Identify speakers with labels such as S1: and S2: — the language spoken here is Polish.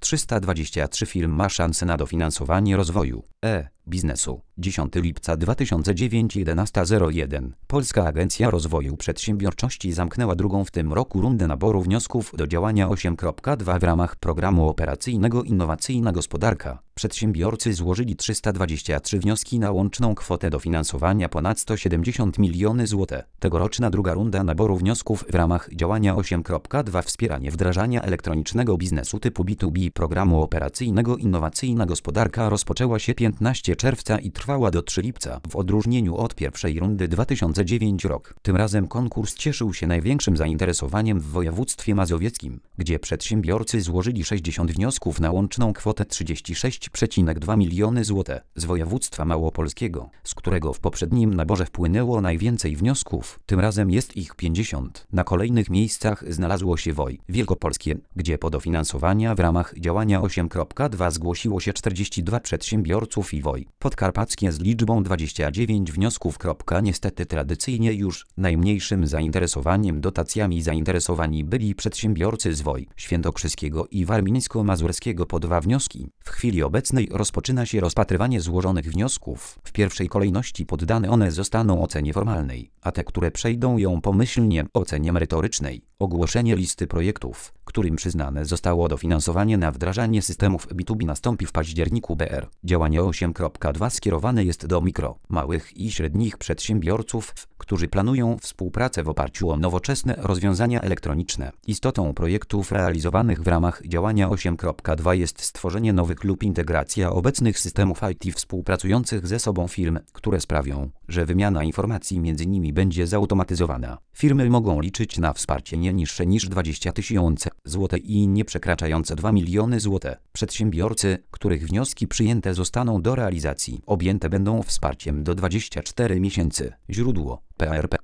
S1: 323 firm ma szansę na dofinansowanie rozwoju biznesu. 10 lipca 2009 11:01 Polska Agencja Rozwoju Przedsiębiorczości zamknęła drugą w tym roku rundę naboru wniosków do działania 8.2 w ramach programu operacyjnego Innowacyjna Gospodarka. Przedsiębiorcy złożyli 323 wnioski na łączną kwotę dofinansowania ponad 170 miliony zł. Tegoroczna druga runda naboru wniosków w ramach działania 8.2 Wspieranie wdrażania elektronicznego biznesu typu B2B programu operacyjnego Innowacyjna Gospodarka rozpoczęła się 15 czerwca i trwała do 3 lipca, w odróżnieniu od pierwszej rundy 2009 rok. Tym razem konkurs cieszył się największym zainteresowaniem w województwie mazowieckim, gdzie przedsiębiorcy złożyli 60 wniosków na łączną kwotę 36,2 miliony zł. Z województwa małopolskiego, z którego w poprzednim naborze wpłynęło najwięcej wniosków, tym razem jest ich 50. Na kolejnych miejscach znalazło się wielkopolskie, gdzie po dofinansowania w ramach działania 8.2 zgłosiło się 42 przedsiębiorców i podkarpackie z liczbą 29 wniosków. Niestety tradycyjnie już najmniejszym zainteresowaniem dotacjami zainteresowani byli przedsiębiorcy z świętokrzyskiego i warmińsko-mazurskiego po 2 wnioski. W chwili obecnej rozpoczyna się rozpatrywanie złożonych wniosków. W pierwszej kolejności poddane one zostaną ocenie formalnej, a te, które przejdą ją pomyślnie, ocenie merytorycznej. Ogłoszenie listy projektów, którym przyznane zostało dofinansowanie na wdrażanie systemów B2B nastąpi w październiku br. Działanie 8.2 skierowane jest do mikro, małych i średnich przedsiębiorców, którzy planują współpracę w oparciu o nowoczesne rozwiązania elektroniczne. Istotą projektów realizowanych w ramach działania 8.2 jest stworzenie nowych lub integracja obecnych systemów IT współpracujących ze sobą firm, które sprawią, że wymiana informacji między nimi będzie zautomatyzowana. Firmy mogą liczyć na wsparcie nie niższe niż 20 tysięcy zł i nie przekraczające 2 miliony zł. Przedsiębiorcy, których wnioski przyjęte zostaną do realizacji, objęte będą wsparciem do 24 miesięcy. Źródło: PRP.